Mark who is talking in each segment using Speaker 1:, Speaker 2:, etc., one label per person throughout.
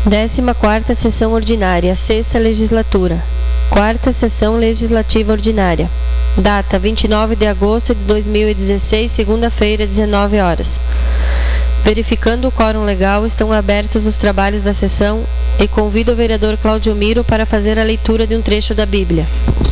Speaker 1: 14ª Sessão Ordinária, 6ª Legislatura. 4ª Sessão Legislativa Ordinária. Data 29 de agosto de 2016, segunda-feira, 19 horas. Verificando o quórum legal, estão abertos os trabalhos da sessão e convido o vereador Cláudio Miro para fazer a leitura de um trecho da Bíblia.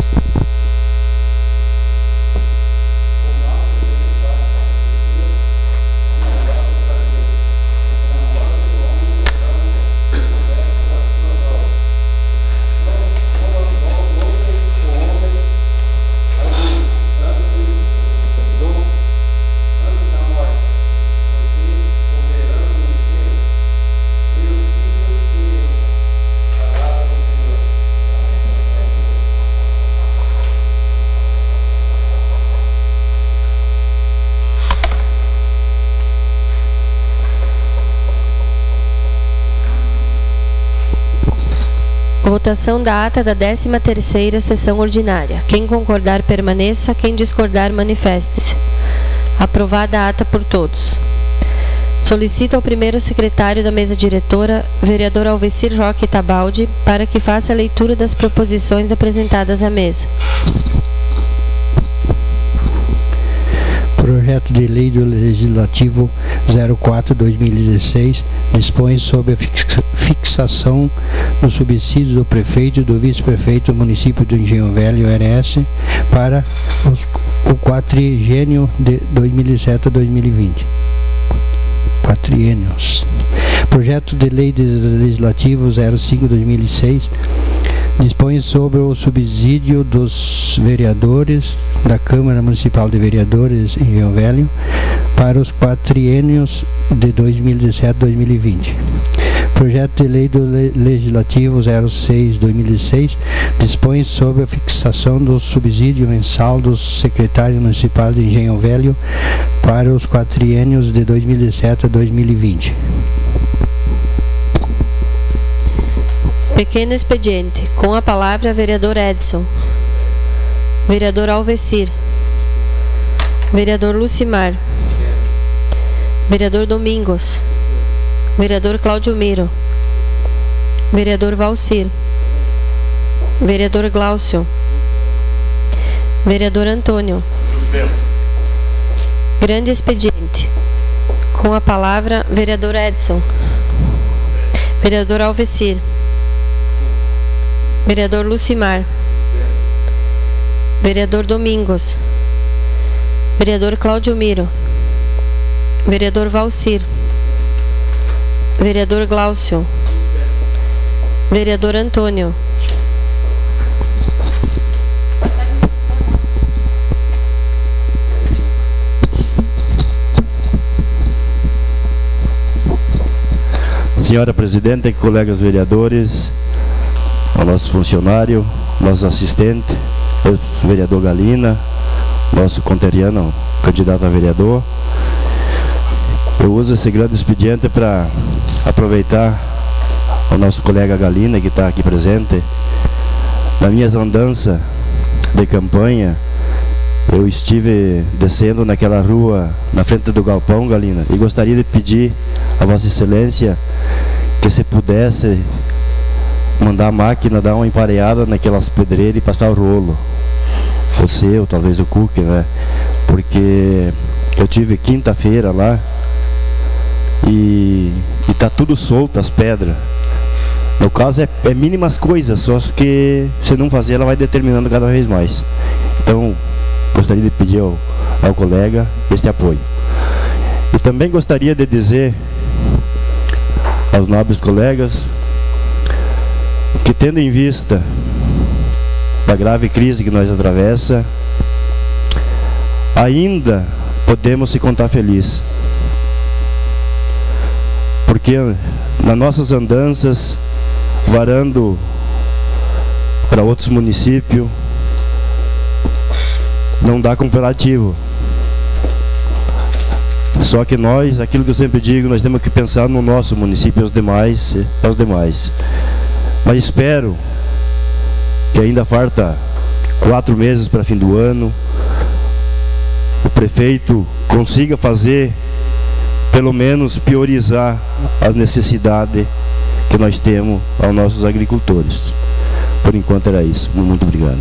Speaker 1: Votação da ata da 13ª Sessão Ordinária. Quem concordar, permaneça. Quem discordar, manifeste-se. Aprovada a ata por todos. Solicito ao primeiro secretário da mesa diretora, vereador Alvecir Roque Tabaldi, para que faça a leitura das proposições apresentadas à mesa.
Speaker 2: Projeto de Lei do Legislativo 04/2016 dispõe sobre a fixação do subsídio do prefeito e do vice-prefeito do município do Engenho Velho, RS, para o quatriênio de 2007 a 2020. Quatriênios. Projeto de Lei Legislativo 05/2006 dispõe sobre o subsídio dos vereadores da Câmara Municipal de Vereadores em Engenho Velho para os quatriênios de 2017 a 2020. Projeto de Lei do Legislativo 06/2006 dispõe sobre a fixação do subsídio mensal dos secretários municipais de Engenho Velho para os quatriênios de 2017 a 2020.
Speaker 1: Pequeno expediente. Com a palavra, vereador Edson. Vereador Alvecir. Vereador Lucimar. Vereador Domingos. Vereador Cláudio Miro. Vereador Valcir. Vereador Glaucio. Vereador Antônio. Grande expediente. Com a palavra, vereador Edson. Vereador Alvecir. Vereador Lucimar. Vereador Domingos. Vereador Cláudio Miro. Vereador Valcir. Vereador Glaucio. Vereador Antônio.
Speaker 3: Senhora Presidente, colegas vereadores, ao nosso funcionário, nosso assistente, o vereador Galina, nosso conterrâneo, candidato a vereador. Eu uso esse grande expediente para aproveitar o nosso colega Galina, que está aqui presente. Na minha andança de campanha, eu estive descendo naquela rua, na frente do galpão, Galina, e gostaria de pedir a Vossa Excelência que, se pudesse, mandar a máquina dar uma empareada naquelas pedreiras e passar o rolo. Você, ou talvez o Cook, né? Porque eu tive quinta-feira lá e tá tudo solto, as pedras. No caso é mínimas coisas, só que se não fazer ela vai determinando cada vez mais. Então, gostaria de pedir ao colega este apoio. E também gostaria de dizer aos nobres colegas que, tendo em vista da grave crise que nós atravessa, ainda podemos se contar feliz, porque nas nossas andanças, varando para outros municípios, não dá comparativo. Só que nós, aquilo que eu sempre digo, nós temos que pensar no nosso município e aos demais. Mas espero que ainda falta 4 meses para fim do ano, o prefeito consiga fazer, pelo menos priorizar as necessidades que nós temos aos nossos agricultores. Por enquanto era isso. Muito obrigado.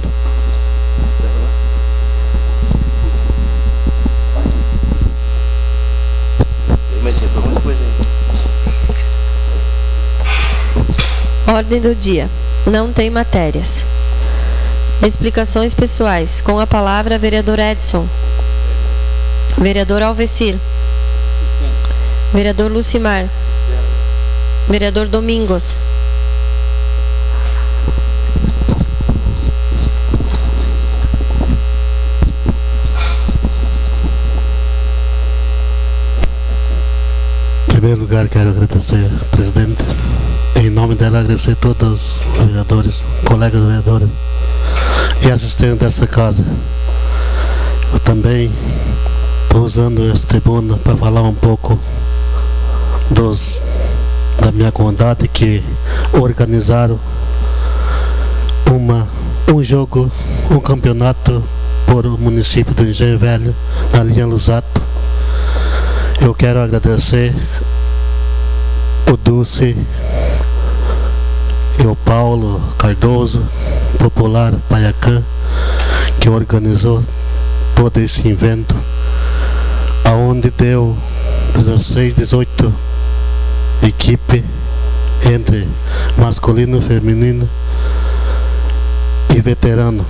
Speaker 1: Ordem do dia. Não tem matérias. Explicações pessoais. Com a palavra, vereador Edson. Vereador Alvecir. Vereador Lucimar. Vereador Domingos.
Speaker 4: Em primeiro lugar, quero agradecer, presidente. Em nome dela, agradecer a todos os vereadores, colegas vereadores e assistentes dessa casa. Eu também estou usando essa tribuna para falar um pouco da minha comunidade, que organizaram um jogo, um campeonato por o município do Engenho Velho, na linha Lusato. Eu quero agradecer o Dulce e o Paulo Cardoso, Popular Paiacã, que organizou todo esse evento, aonde deu 16, 18 equipes entre masculino, feminino e veterano.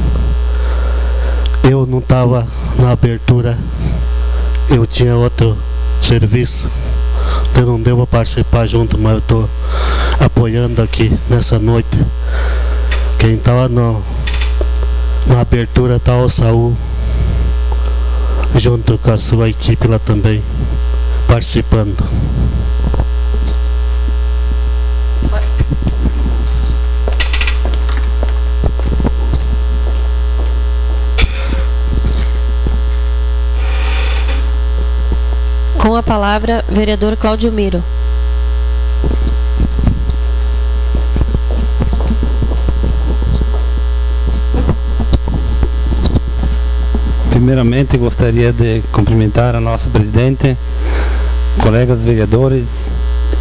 Speaker 4: Eu não estava na abertura, eu tinha outro serviço, eu não devo participar junto, mas eu estou apoiando aqui nessa noite. Quem estava na abertura está o Saul, junto com a sua equipe lá também, participando.
Speaker 1: Com a palavra, vereador Cláudio Miro.
Speaker 5: Primeiramente, gostaria de cumprimentar a nossa presidente, colegas vereadores,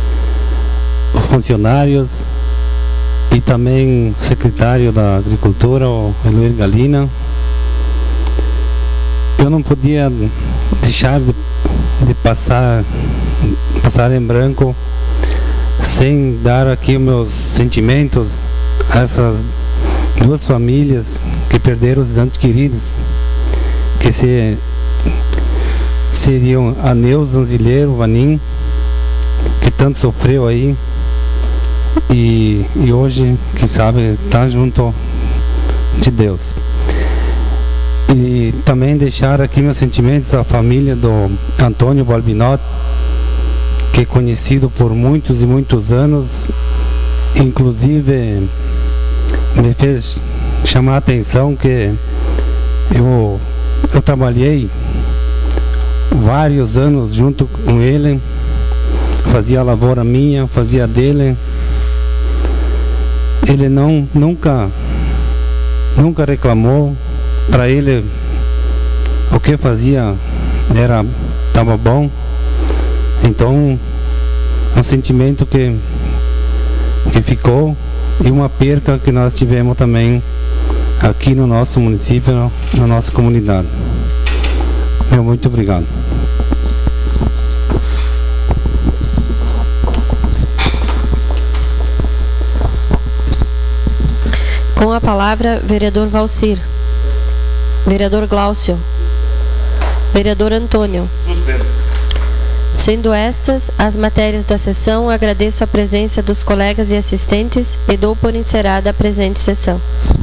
Speaker 5: funcionários e também o secretário da Agricultura, o Eloir Galina. Eu não podia deixar de passar em branco sem dar aqui os meus sentimentos a essas duas famílias que perderam os entes queridos, que seriam a Neuza Zanzileiro, o Vanim, que tanto sofreu aí, e hoje, quem sabe, está junto de Deus. E também deixar aqui meus sentimentos à família do Antônio Balbinot, que é conhecido por muitos e muitos anos, inclusive me fez chamar a atenção que eu trabalhei vários anos junto com ele, fazia a lavoura minha, fazia a dele. Ele nunca reclamou. Para ele, o que fazia estava bom. Então, um sentimento que ficou, e uma perca que nós tivemos também aqui no nosso município, na nossa comunidade. Muito obrigado.
Speaker 1: Com a palavra, vereador Valcir. Vereador Glaucio. Vereador Antônio.
Speaker 3: Suspendo.
Speaker 1: Sendo estas as matérias da sessão, agradeço a presença dos colegas e assistentes e dou por encerrada a presente sessão.